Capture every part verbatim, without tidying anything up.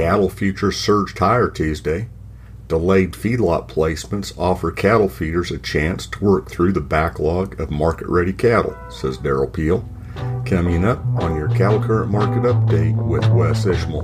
Cattle futures surged higher Tuesday. Delayed feedlot placements offer cattle feeders a chance to work through the backlog of market-ready cattle, says Darrell Peel. Coming up on your Cattle Current Market Update with Wes Ishmael.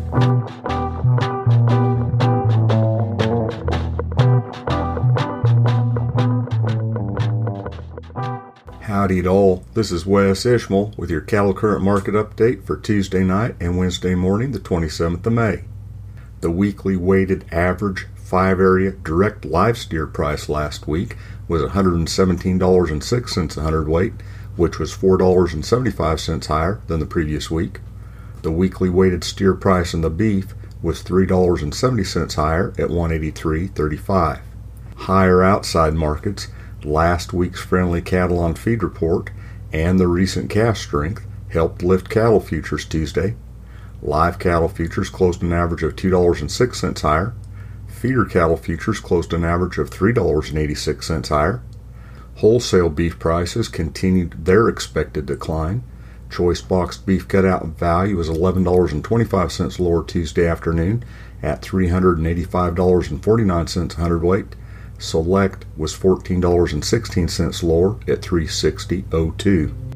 Howdy to all, this is Wes Ishmael with your Cattle Current Market Update for Tuesday night and Wednesday morning, the twenty-seventh of May. The weekly weighted average five-area direct live steer price last week was one hundred seventeen dollars and six cents a hundredweight, which was four dollars and seventy-five cents higher than the previous week. The weekly weighted steer price in the beef was three dollars and seventy cents higher at one hundred eighty-three dollars and thirty-five cents. Higher outside markets, last week's friendly cattle on feed report and the recent calf strength helped lift cattle futures Tuesday. Live cattle futures closed an average of two dollars and six cents higher. Feeder cattle futures closed an average of three dollars and eighty-six cents higher. Wholesale beef prices continued their expected decline. Choice boxed beef cutout value was eleven dollars and twenty-five cents lower Tuesday afternoon at three hundred eighty-five dollars and forty-nine cents a hundredweight. Select was fourteen dollars and sixteen cents lower at three hundred sixty dollars and two cents.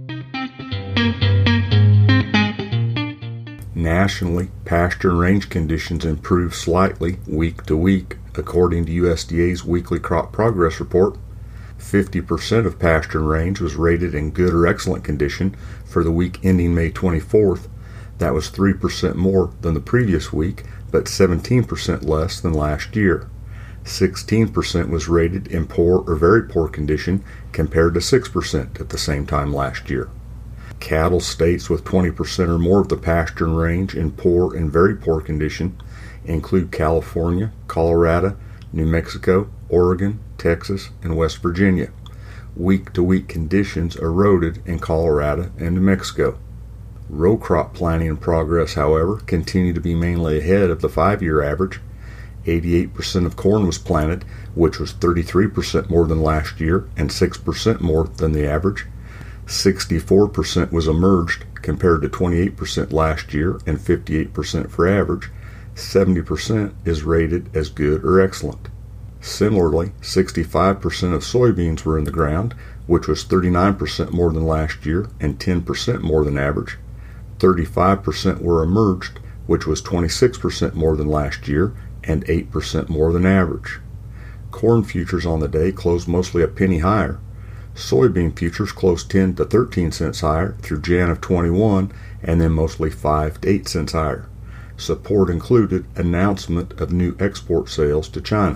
Nationally, pasture and range conditions improved slightly week to week, according to U S D A's weekly crop progress report. fifty percent of pasture and range was rated in good or excellent condition for the week ending May twenty-fourth. That was three percent more than the previous week, but seventeen percent less than last year. sixteen percent was rated in poor or very poor condition compared to six percent at the same time last year. Cattle states with twenty percent or more of the pasture and range in poor and very poor condition include California, Colorado, New Mexico, Oregon, Texas, and West Virginia. Week-to-week conditions eroded in Colorado and New Mexico. Row crop planting in progress, however, continued to be mainly ahead of the five-year average. eighty-eight percent of corn was planted, which was thirty-three percent more than last year and six percent more than the average. sixty-four percent was emerged compared to twenty-eight percent last year and fifty-eight percent for average. seventy percent is rated as good or excellent. Similarly, sixty-five percent of soybeans were in the ground, which was thirty-nine percent more than last year and ten percent more than average. thirty-five percent were emerged, which was twenty-six percent more than last year and eight percent more than average. Corn futures on the day closed mostly a penny higher. Soybean futures closed ten to thirteen cents higher through January of twenty-one and then mostly five to eight cents higher. Support included announcement of new export sales to China.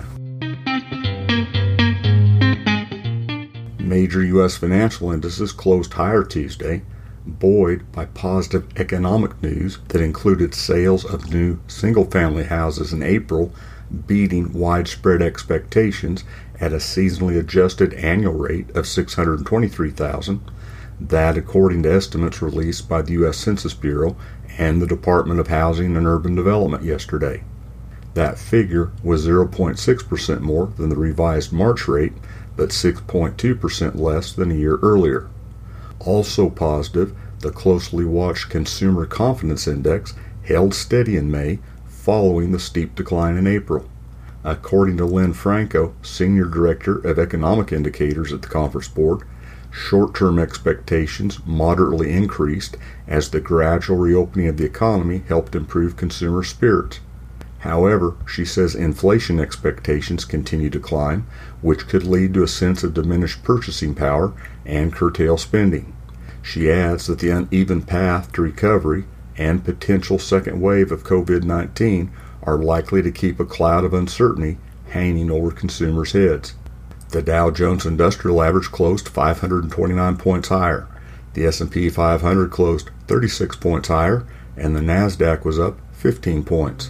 Major U S financial indices closed higher Tuesday, buoyed by positive economic news that included sales of new single-family houses in April beating widespread expectations at a seasonally adjusted annual rate of six hundred twenty-three thousand. That, according to estimates released by the U S Census Bureau and the Department of Housing and Urban Development yesterday. That figure was zero point six percent more than the revised March rate, but six point two percent less than a year earlier. Also positive, the closely watched Consumer Confidence Index held steady in May, following the steep decline in April. According to Lynn Franco, Senior Director of Economic Indicators at the Conference Board, short-term expectations moderately increased as the gradual reopening of the economy helped improve consumer spirits. However, she says inflation expectations continue to climb, which could lead to a sense of diminished purchasing power and curtail spending. She adds that the uneven path to recovery and potential second wave of covid nineteen are likely to keep a cloud of uncertainty hanging over consumers' heads. The Dow Jones Industrial Average closed five hundred twenty-nine points higher. The S and P five hundred closed thirty-six points higher, and the NASDAQ was up fifteen points.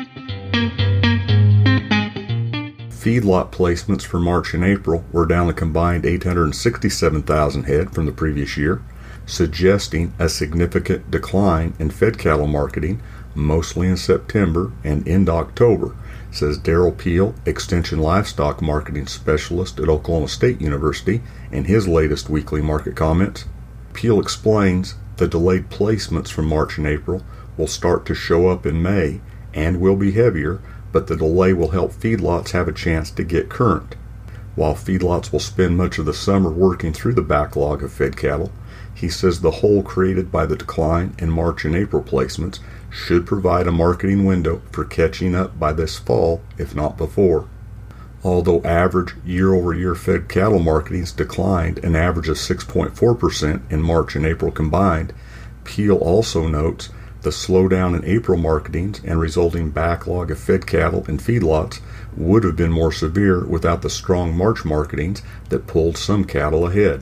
Feedlot placements for March and April were down a combined eight hundred sixty-seven thousand head from the previous year, suggesting a significant decline in fed cattle marketing, mostly in September and into October, says Darrell Peel, Extension Livestock Marketing Specialist at Oklahoma State University, in his latest weekly market comments. Peel explains the delayed placements from March and April will start to show up in May and will be heavier, but the delay will help feedlots have a chance to get current. While feedlots will spend much of the summer working through the backlog of fed cattle, he says the hole created by the decline in March and April placements should provide a marketing window for catching up by this fall, if not before. Although average year-over-year fed cattle marketings declined an average of six point four percent in March and April combined, Peel also notes the slowdown in April marketings and resulting backlog of fed cattle and feedlots would have been more severe without the strong March marketings that pulled some cattle ahead.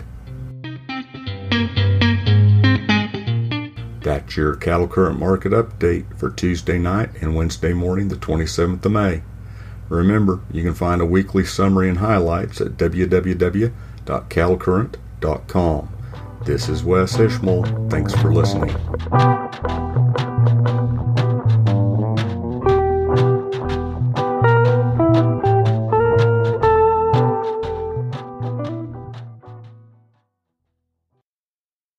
That's your cattle current market update for Tuesday night and Wednesday morning, the twenty-seventh of May. Remember, you can find a weekly summary and highlights at w w w dot cattle current dot com. This is Wes Ishmael. Thanks for listening.